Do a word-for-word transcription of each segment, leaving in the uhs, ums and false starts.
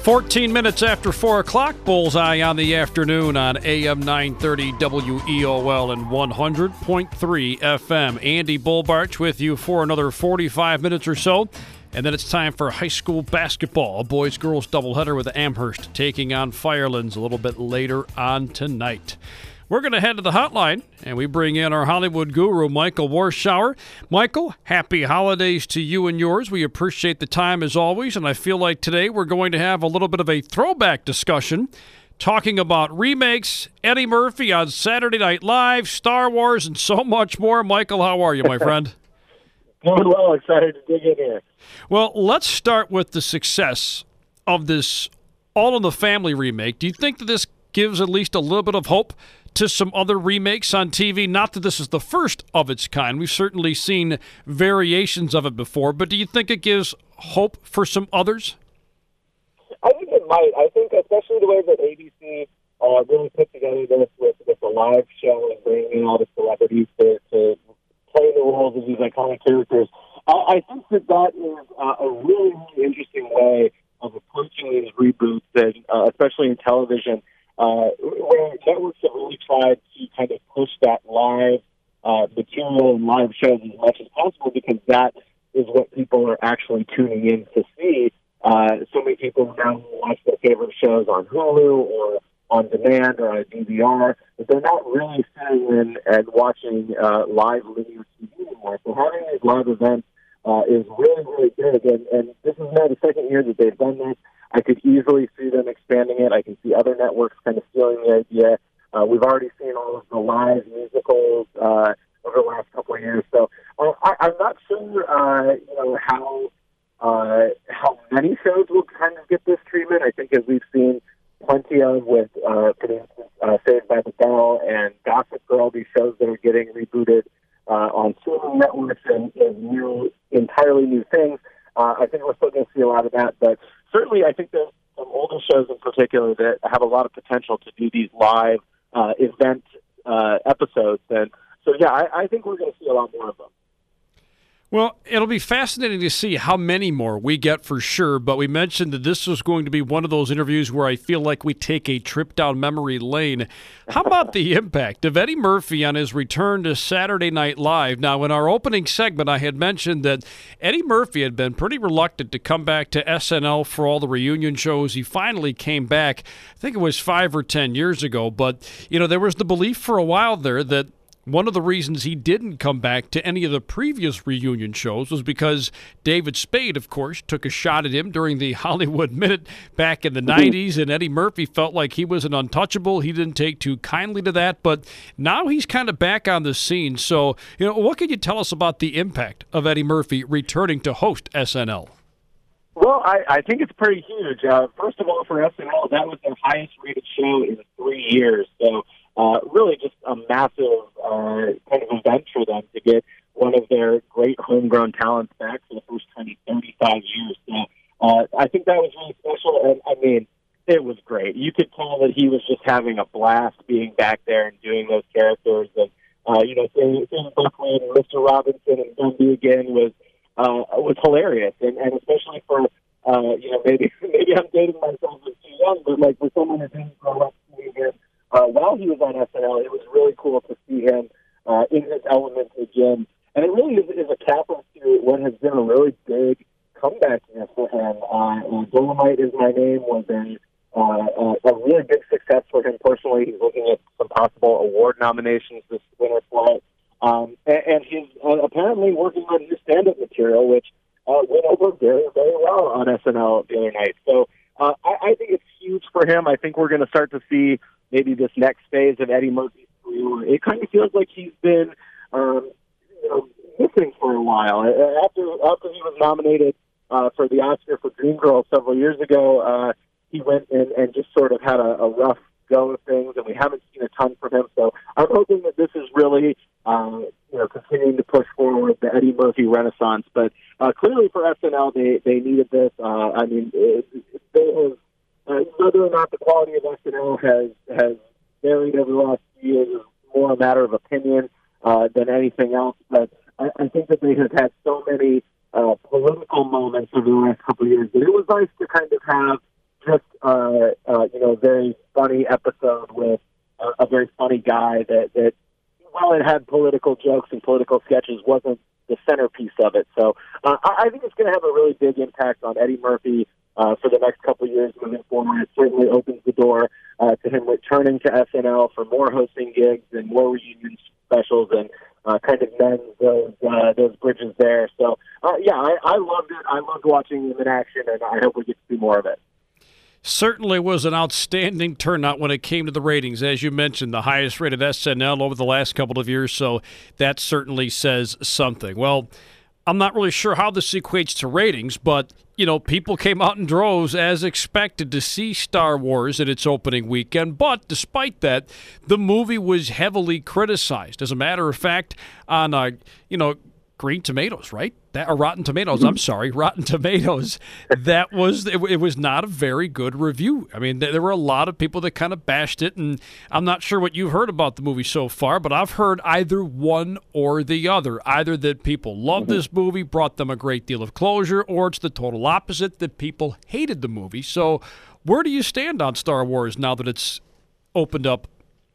fourteen minutes after four o'clock, Bullseye on the afternoon on A M nine thirty W E O L and one hundred point three F M. Andy Bullbarch with you for another forty-five minutes or so. And then it's time for high school basketball. A boys-girls doubleheader with Amherst taking on Firelands a little bit later on tonight. We're going to head to the hotline, and we bring in our Hollywood guru, Michael Warschauer. Michael, happy holidays to you and yours. We appreciate the time as always, and I feel like today we're going to have a little bit of a throwback discussion talking about remakes, Eddie Murphy on Saturday Night Live, Star Wars, and so much more. Michael, how are you, my friend? Doing well. Excited to dig in here. Well, let's start with the success of this All in the Family remake. Do you think that this gives at least a little bit of hope to some other remakes on T V? Not that this is the first of its kind. We've certainly seen variations of it before, but do you think it gives hope for some others? I think it might. I think especially the way that A B C uh, really put together this with, with a live show and bringing in all the celebrities to, to play the roles of these iconic characters. Uh, I think that that is uh, a really, really interesting way of approaching these reboots, and uh, especially in television. Uh, where networks have really tried to kind of push that live uh, material and live shows as much as possible, because that is what people are actually tuning in to see. Uh, so many people now watch their favorite shows on Hulu or on demand or on a D V R, but they're not really sitting in and watching uh, live linear T V anymore. So having these live events uh, is really, really good. And, and this is now the second year that they've done this. I could easily see them expanding it. I can see other networks kind of stealing the idea. Uh, we've already seen all of the live musicals uh, over the last couple of years. So uh, I, I'm not sure, uh, you know, how uh, how many shows will kind of get this treatment. I think as we've seen plenty of with, uh, for instance, uh, Saved by the Bell and Gossip Girl, these shows that are getting rebooted uh, on streaming networks and, and new, entirely new things. Uh, I think we're still going to see a lot of that, but certainly I think there's some older shows in particular that have a lot of potential to do these live uh, event uh, episodes. And so, yeah, I, I think we're going to see a lot more of them. Well, it'll be fascinating to see how many more we get for sure, but we mentioned that this was going to be one of those interviews where I feel like we take a trip down memory lane. How about the impact of Eddie Murphy on his return to Saturday Night Live? Now, in our opening segment, I had mentioned that Eddie Murphy had been pretty reluctant to come back to S N L for all the reunion shows. He finally came back, I think it was five or ten years ago, but, you know, there was the belief for a while there that one of the reasons he didn't come back to any of the previous reunion shows was because David Spade, of course, took a shot at him during the Hollywood Minute back in the nineties, and Eddie Murphy felt like he was an untouchable. He didn't take too kindly to that, but now he's kind of back on the scene. So, you know, what can you tell us about the impact of Eddie Murphy returning to host S N L? Well, I, I think it's pretty huge. Uh, first of all, for S N L, that was their highest-rated show in three years, so Uh, really just a massive uh, kind of event for them to get one of their great homegrown talents back for the first time in thirty-five years. So uh, I think that was really special, and I mean, it was great. You could tell that he was just having a blast being back there and doing those characters. And, uh, you know, seeing, seeing Buckley and Mister Robinson and Dundee again was uh, was hilarious, and, and especially for, uh, you know, maybe maybe I'm dating myself as too young, but like for someone who didn't grow up seeing him Uh, while he was on S N L, it was really cool to see him uh, in his element again. And it really is, is a cap-off to what has been a really big comeback year for him. Uh, Dolomite Is My Name was a, uh, a really big success for him personally. He's looking at some possible award nominations this winter for it. Um, and, and he's uh, apparently working on new stand-up material, which uh, went over very, very well on S N L the other night. So uh, I, I think it's huge for him. I think we're going to start to see maybe this next phase of Eddie Murphy's career. It kind of feels like he's been, um, you know, missing for a while. After after he was nominated uh, for the Oscar for Dreamgirls several years ago, uh, he went and, and just sort of had a, a rough go of things, and we haven't seen a ton from him. So I'm hoping that this is really, uh, you know, continuing to push forward the Eddie Murphy renaissance. But uh, clearly for S N L, they they needed this. Uh, I mean, it, it, they have. Uh, whether or not the quality of S N L has has varied over the last few years is more a matter of opinion uh, than anything else. But I, I think that they have had so many uh, political moments over the last couple of years that it was nice to kind of have just uh, uh, you know a very funny episode with a, a very funny guy that that while it had political jokes and political sketches, wasn't the centerpiece of it. So uh, I, I think it's going to have a really big impact on Eddie Murphy uh, for the next couple of years moving forward. It certainly opens the door uh, to him returning to S N L for more hosting gigs and more reunion specials, and uh, kind of mends those uh, those bridges there. So uh, yeah, I, I loved it. I loved watching him in action, and I hope we get to see more of it. Certainly was an outstanding turnout when it came to the ratings. As you mentioned, the highest rated S N L over the last couple of years, so that certainly says something. Well, I'm not really sure how this equates to ratings, but, you know, people came out in droves as expected to see Star Wars at its opening weekend. But despite that, the movie was heavily criticized. As a matter of fact, on, uh, you know, Green Tomatoes, right? That, or Rotten Tomatoes, I'm sorry, Rotten Tomatoes. That was, it, it was not a very good review. I mean, there, there were a lot of people that kind of bashed it, and I'm not sure what you've heard about the movie so far, but I've heard either one or the other. Either that people loved this movie, brought them a great deal of closure, or it's the total opposite, that people hated the movie. So where do you stand on Star Wars now that it's opened up?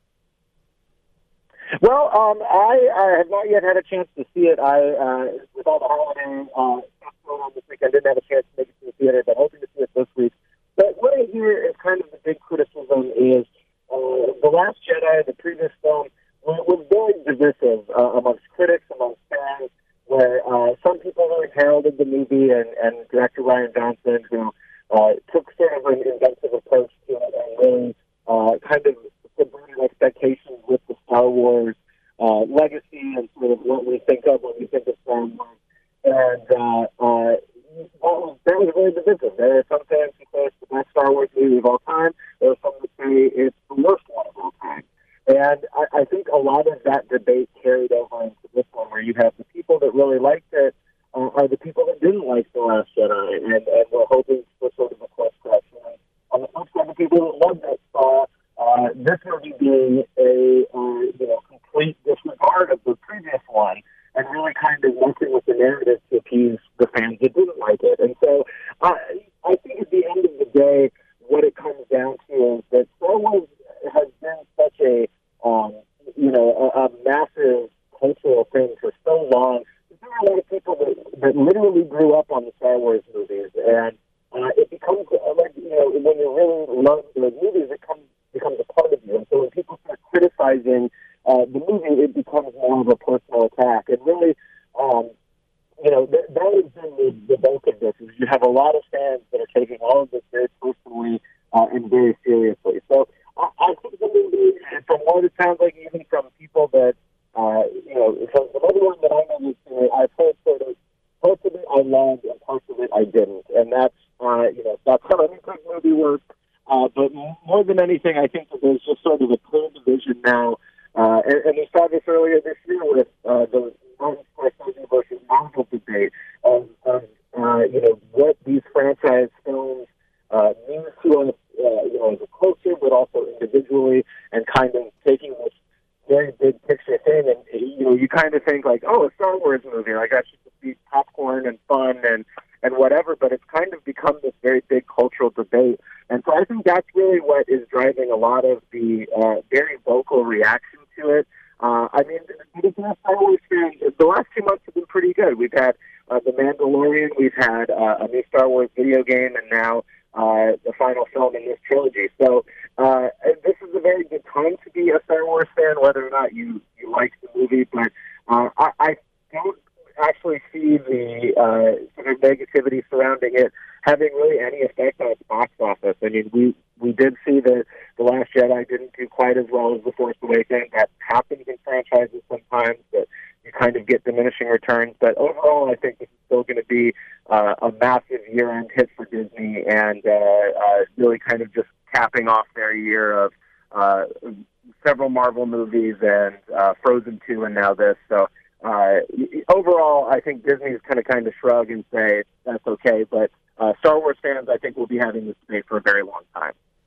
Well, um, I, I have not yet had a chance to see it. I, uh, with all the holiday uh, stuff going on this week, I didn't have a chance to make it to the theater, but hoping to see it this week. But what I hear is kind of the big criticism is uh, The Last Jedi, the previous film, was, was very divisive uh, amongst critics, amongst fans, where uh, some people really heralded the movie, and, and director Rian Johnson, who uh, took sort of an inventive approach to it and really uh, kind of subverted expectations with the Star Wars uh, legacy and sort of what we think of when we think of Star Wars. And uh, uh, that, was, that was really divisive. There are some fans who say it's the best Star Wars movie of all time. There are some who say it's the worst one of all time. And I, I think a lot of that debate carried over into this one, where you have the people that really liked it uh, are the people that didn't like The Last Jedi, and, and were hoping for sort of a course correction. And on the flip side, the people that loved it saw Uh, this movie being a uh, you know complete disregard of the previous one, and really kind of working with the narrative to appease the fans that didn't like it. And so uh, I think at the end of the day, what it comes down to is that Star Wars has been such a um, you know a, a massive cultural thing for so long. There are a lot of people that, that literally grew up on the Star Wars movies, and uh, it becomes uh, like you know when you really love the movies, it comes becomes a part of you. And so when people start criticizing uh, the movie, it becomes more of a personal attack. And really, um, you know, th- that has been the, the bulk of this, is you have a lot of fans that are taking all of this very personally uh, and very seriously. So I, I think the movie, from what it sounds like, even from people that, uh, you know, from, from everyone that I know, I've heard sort of parts of it I loved and parts of it I didn't. And that's, uh, you know, that's how any good movie works. Uh, but more than anything, I think that there's just sort of a clear division now. Uh, and, and we saw this earlier this year with uh, the Martin Scorsese versus Marvel debate of, of uh, you know, what these franchise films uh, mean to us, uh, you know, as a culture, but also individually, and kind of taking this very big picture thing. And, you know, you kind of think like, oh, a Star Wars movie, like that should just be popcorn and fun and, and whatever, but it's kind of become this very big cultural debate. And so I think that's really what is driving a lot of the uh, very vocal reaction to it. Uh, I mean, the Star Wars fan, the last two months have been pretty good. We've had uh, The Mandalorian, we've had uh, a new Star Wars video game, and now uh, the final film in this trilogy. So uh, this is a very good time to be a Star Wars fan, whether or not you, you like the movie. But uh, I, I don't actually see the uh, sort of negativity surrounding it having really any effect on its box office. I mean, we, we did see that The Last Jedi didn't do quite as well as The Force Awakens. That happens in franchises sometimes, that you kind of get diminishing returns. But overall, I think this is still going to be uh, a massive year-end hit for Disney, and uh, uh, really kind of just capping off their year of uh, several Marvel movies and uh, Frozen two and now this. So uh, overall, I think Disney is kind of kind of shrug and say that's okay, but Uh, Star Wars fans, I think, will be having this debate for a very long time.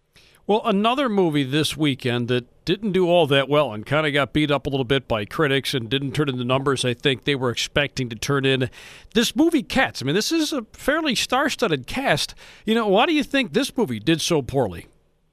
Well, another movie this weekend that didn't do all that well and kind of got beat up a little bit by critics and didn't turn in the numbers I think they were expecting to turn in. This movie, Cats. I mean, this is a fairly star-studded cast. You know, why do you think this movie did so poorly?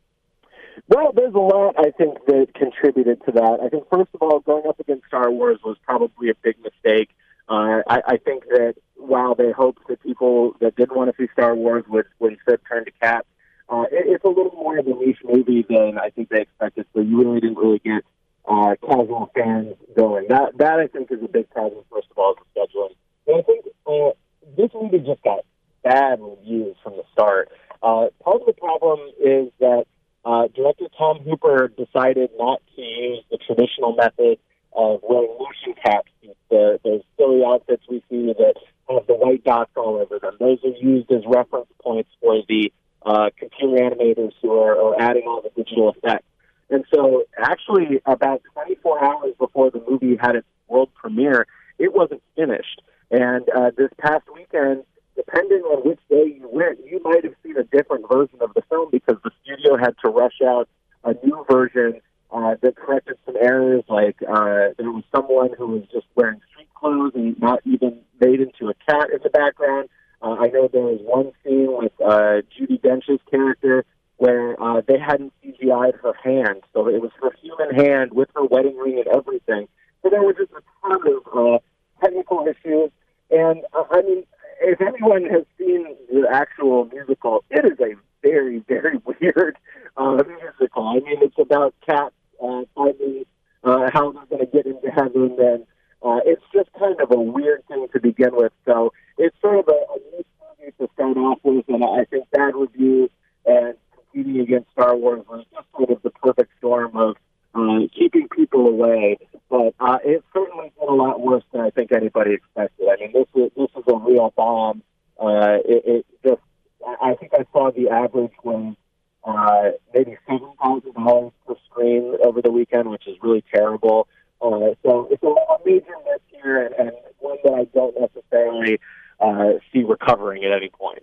Well, there's a lot, I think, that contributed to that. I think, first of all, going up against Star Wars was probably a big mistake. Uh, I, I think that while they hoped that people that didn't want to see Star Wars would, would instead turn to Cats, Uh, it, it's a little more of a niche movie than I think they expected, so you really didn't really get uh, casual fans going. That, that I think, is a big problem, first of all, is the scheduling. And I think uh, this movie just got bad reviews from the start. Uh, part of the problem is that uh, director Tom Hooper decided not to use the traditional method of wearing motion caps, the, those silly outfits we see that have the white dots all over them. Those are used as reference points for the Uh, computer animators who are, are adding all the digital effects. And so actually about twenty-four hours before the movie had its world premiere, it wasn't finished. And uh, this past weekend, depending on which day you went, you might have seen a different version of the film because the studio had to rush out a new version uh, that corrected some errors, like uh, there was someone who was just wearing street clothes and not even made into a cat in the background. Uh, I know there was one scene with uh, Judi Dench's character where uh, they hadn't C G I'd her hand, so it was her human hand with her wedding ring and everything. So there were just a ton of uh, technical issues. And, uh, I mean, if anyone has seen the actual musical, it is a very, very weird uh, musical. I mean, it's about cats uh, finding uh, how they're going to get into heaven, and uh, it's just kind of a weird thing to begin with. So it's sort of a, a new movie to start off with, and I think bad reviews and competing against Star Wars was just sort of the perfect storm of uh, keeping people away. But uh, it certainly did a lot worse than I think anybody expected. I mean, this is this is a real bomb. Uh, it, it just, I think I saw the average was uh, maybe seven thousand dollars per screen over the weekend, which is really terrible. Uh, so it's a, a major miss here, and, and one that I don't necessarily uh, see recovering at any point.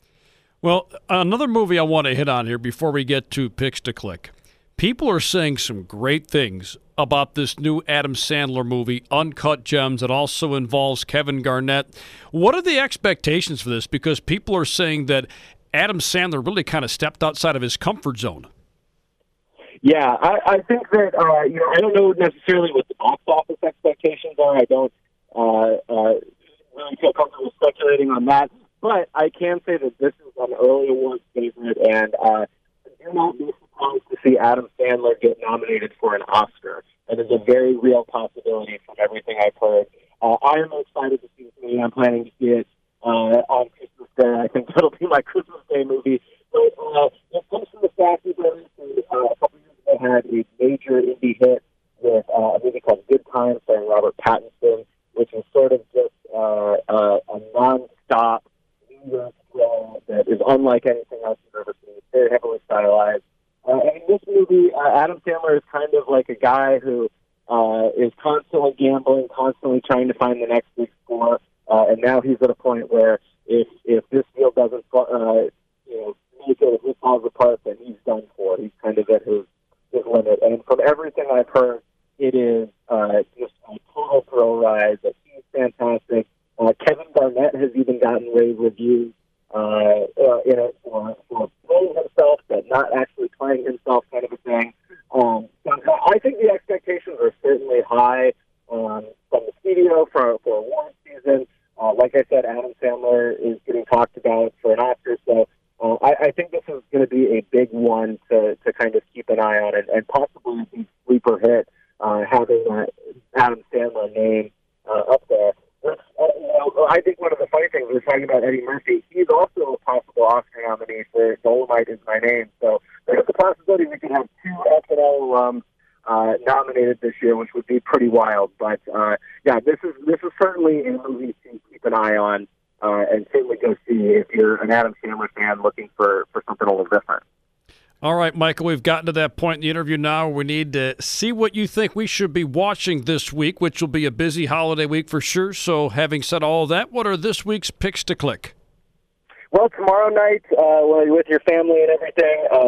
Well, another movie I want to hit on here before we get to Picks to Click. People are saying some great things about this new Adam Sandler movie, Uncut Gems. It also involves Kevin Garnett. What are the expectations for this? Because people are saying that Adam Sandler really kind of stepped outside of his comfort zone. Yeah, I, I think that, uh, you know, I don't know necessarily what the box office expectations are. I don't uh, uh, really feel comfortable speculating on that. But I can say that this is an early awards favorite, and uh, do not be surprised to see Adam Sandler get nominated for an Oscar. That is a very real possibility from everything I've heard. Uh, I am excited to see this movie. I'm planning to see it uh, on Christmas Day. I think that'll be my Christmas Day movie. But uh, it comes from the Safdie brothers, who uh, a couple years ago had a major indie hit with uh, a movie called Good Times starring Robert Pattinson, which is sort of just uh, uh, a non-stop New York thriller that is unlike anything else you've ever seen. It's very heavily stylized. Uh, and in this movie, uh, Adam Sandler is kind of like a guy who uh, is constantly gambling, constantly trying to find the next big score. Uh, and now he's at a point where if if this deal doesn't, uh, you know, make it, if he falls apart, then he's done for. He's kind of at his his limit. And from everything I've heard, it is uh, just a total thrill ride. That he's fantastic. Uh, Kevin Garnett has even gotten rave reviews uh, uh, in it for, for playing himself, but not actually playing himself, kind of a thing. Um, so I think the expectations are certainly high um, from the studio for, for award season. Uh, like I said, Adam Sandler is getting talked about for an Oscar, so uh, I, I think this is going to be a big one to, to kind of keep an eye on, and, and possibly a big sleeper hit, uh, having that Adam Sandler name uh, up there. Which, uh, you know, I think one of the funny things, we were talking about Eddie Murphy, he's also a possible Oscar nominee for Dolomite Is My Name. So there's a possibility we could have two S N L alums uh, nominated this year, which would be pretty wild. But uh, yeah, this is this is certainly a movie to keep an eye on, uh, and certainly go see if you're an Adam Sandler fan looking for, for something a little different. All right, Michael, we've gotten to that point in the interview now where we need to see what you think we should be watching this week, which will be a busy holiday week for sure. So having said all that, what are this week's Picks to Click? Well, tomorrow night, uh, when you're with your family and everything, uh,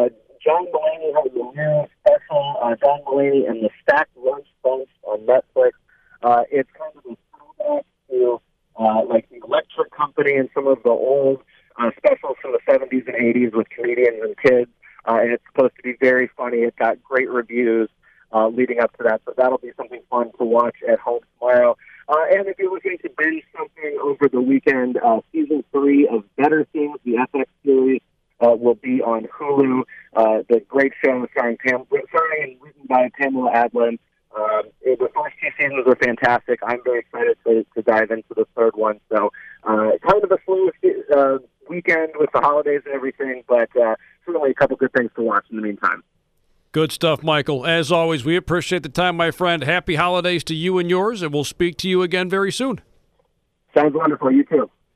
John Mulaney has a new special, uh, John Mulaney and the Stacked Lunch Bunch on Netflix. Uh, it's kind of a throwback to uh, like the Electric Company and some of the old uh, specials from the seventies and eighties with comedians and kids. Uh, and it's supposed to be very funny. It got great reviews uh, leading up to that, so that'll be something fun to watch at home tomorrow. Uh, and if you're looking to binge something over the weekend, uh, season three of Better Things, the F X series, uh, will be on Hulu. Uh, the great show starring Pam, starring and written by Pamela Adlon. Um, it, the first two seasons are fantastic. I'm very excited to, to dive into the third one. So, uh, kind of a slow uh, weekend with the holidays and everything, but uh, certainly a couple good things to watch in the meantime. Good stuff, Michael. As always, we appreciate the time, my friend. Happy holidays to you and yours, and we'll speak to you again very soon. Sounds wonderful. You too.